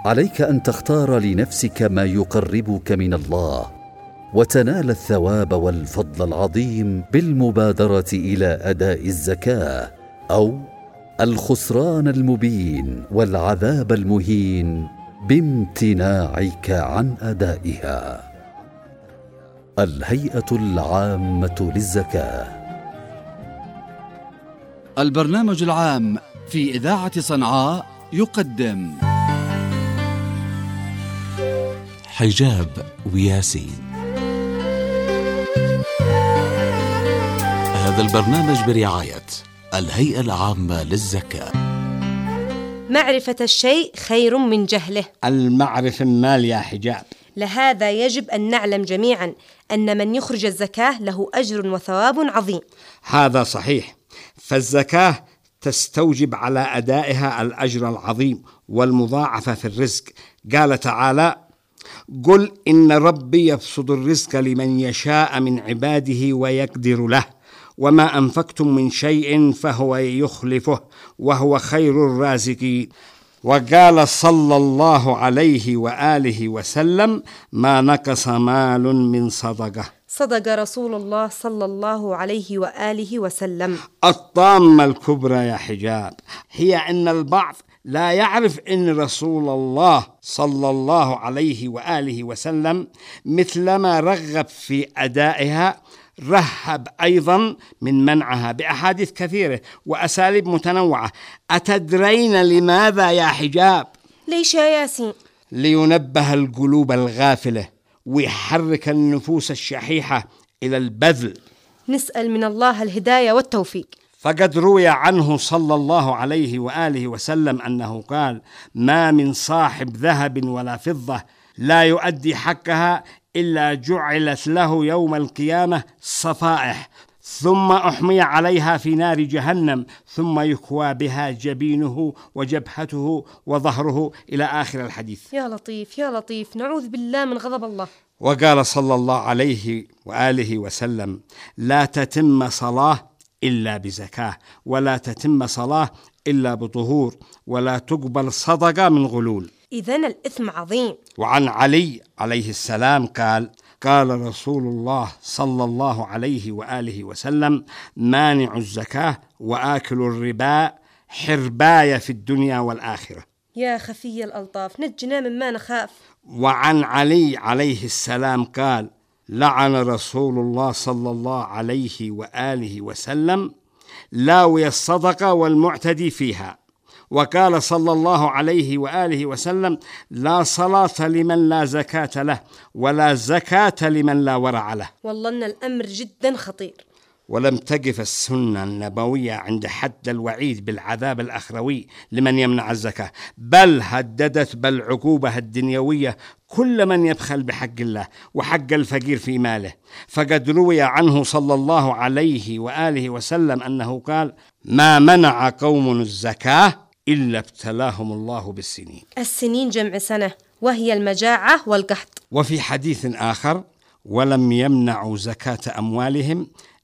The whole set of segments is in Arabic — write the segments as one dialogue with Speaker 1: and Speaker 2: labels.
Speaker 1: عليك أن تختار لنفسك ما يقربك من الله وتنال الثواب والفضل العظيم بالمبادرة إلى أداء الزكاة، أو الخسران المبين والعذاب المهين بامتناعك عن أدائها. الهيئة العامة للزكاة.
Speaker 2: البرنامج العام في إذاعة صنعاء يقدم
Speaker 3: حجاب وياسين. هذا البرنامج برعاية الهيئة العامة للزكاة.
Speaker 4: معرفة الشيء خير من جهله.
Speaker 5: المعرفة المال يا حجاب.
Speaker 4: لهذا يجب أن نعلم جميعا أن من يخرج الزكاة له أجر وثواب عظيم.
Speaker 5: هذا صحيح، فالزكاة تستوجب على أدائها الأجر العظيم والمضاعفة في الرزق. قال تعالى: قل إن ربي يبسط الرزق لمن يشاء من عباده ويقدر له وما أنفقتم من شيء فهو يخلفه وهو خير الرازقين. وقال صلى الله عليه وآله وسلم: ما نقص مال من صدقة.
Speaker 4: صدق رسول الله صلى الله عليه وآله وسلم.
Speaker 5: الطامة الكبرى يا حجاب هي أن البعض لا يعرف أن رسول الله صلى الله عليه وآله وسلم مثلما رغب في أدائها رهب أيضا من منعها بأحاديث كثيرة وأساليب متنوعة. أتدرين لماذا يا حجاب؟
Speaker 4: ليش يا ياسين؟
Speaker 5: لينبه القلوب الغافلة ويحرك النفوس الشحيحة إلى البذل.
Speaker 4: نسأل من الله الهداية والتوفيق.
Speaker 5: فقد روي عنه صلى الله عليه وآله وسلم أنه قال: ما من صاحب ذهب ولا فضة لا يؤدي حقها إلا جعلت له يوم القيامة صفائح ثم أحمي عليها في نار جهنم ثم يكوى بها جبينه وجبهته وظهره إلى آخر الحديث.
Speaker 4: يا لطيف يا لطيف، نعوذ بالله من غضب الله.
Speaker 5: وقال صلى الله عليه وآله وسلم: لا تتم صلاة إلا بزكاة، ولا تتم صلاة إلا بطهور، ولا تقبل صدقة من غلول.
Speaker 4: إذن الإثم عظيم.
Speaker 5: وعن علي عليه السلام قال: قال رسول الله صلى الله عليه وآله وسلم: مانع الزكاة وآكل الربا حرباية في الدنيا والآخرة.
Speaker 4: يا خفي الألطاف، نجنا مما نخاف.
Speaker 5: وعن علي عليه السلام قال: لعن رسول الله صلى الله عليه وآله وسلم لاوي الصدقة والمعتدي فيها. وقال صلى الله عليه وآله وسلم: لا صلاة لمن لا زكاة له ولا زكاة لمن لا ورع له.
Speaker 4: والله أن الأمر جدا خطير.
Speaker 5: ولم تقف السنة النبوية عند حد الوعيد بالعذاب الأخروي لمن يمنع الزكاة، بل هددت بالعقوبة الدنيوية كل من يبخل بحق الله وحق الفقير في ماله. فقد روي عنه صلى الله عليه وآله وسلم أنه قال: ما منع قوم الزكاة إلا ابتلاهم الله بالسنين.
Speaker 4: السنين جمع سنة، وهي المجاعة والقحط.
Speaker 5: وفي حديث آخر: ولم يمنعوا زكاة أموالهم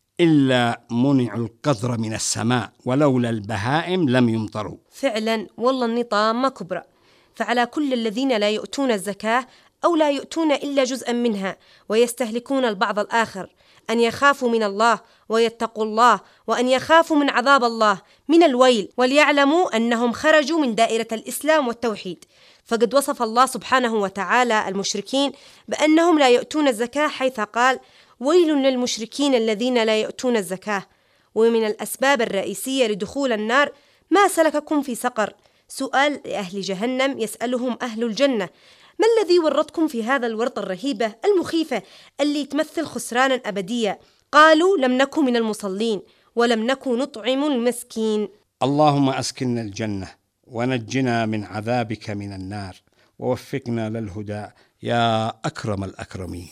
Speaker 5: إلا منعوا القدر من السماء ولولا البهائم لم يمطروا.
Speaker 4: فعلا والله النطامة كبرى. فعلى كل الذين لا يؤتون الزكاة أو لا يؤتون إلا جزءا منها ويستهلكون البعض الآخر أن يخافوا من الله ويتقوا الله، وأن يخافوا من عذاب الله من الويل، وليعلموا أنهم خرجوا من دائرة الإسلام والتوحيد. فقد وصف الله سبحانه وتعالى المشركين بأنهم لا يؤتون الزكاة، حيث قال: ويل للمشركين الذين لا يؤتون الزكاة. ومن الأسباب الرئيسية لدخول النار: ما سلككم في سقر؟ سؤال لأهل جهنم يسألهم أهل الجنة: ما الذي ورطكم في هذا الورط الرهيبة المخيفة اللي تمثل خسرانا أبدية؟ قالوا: لم نكن من المصلين ولم نكن نطعم المسكين.
Speaker 5: اللهم أسكننا الجنة ونجنا من عذابك من النار ووفقنا للهدى يا أكرم الأكرمين.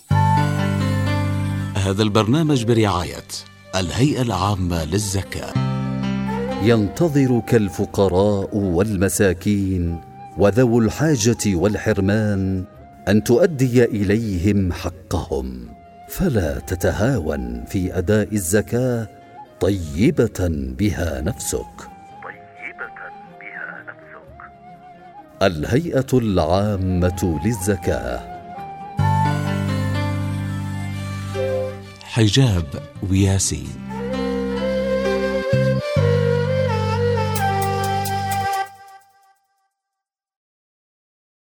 Speaker 3: هذا البرنامج برعاية الهيئة العامة للزكاة.
Speaker 1: ينتظرك الفقراء والمساكين وذو الحاجة والحرمان أن تؤدي إليهم حقهم، فلا تتهاون في أداء الزكاة طيبة بها نفسك. الهيئة العامة للزكاة.
Speaker 3: حجاب وياسين.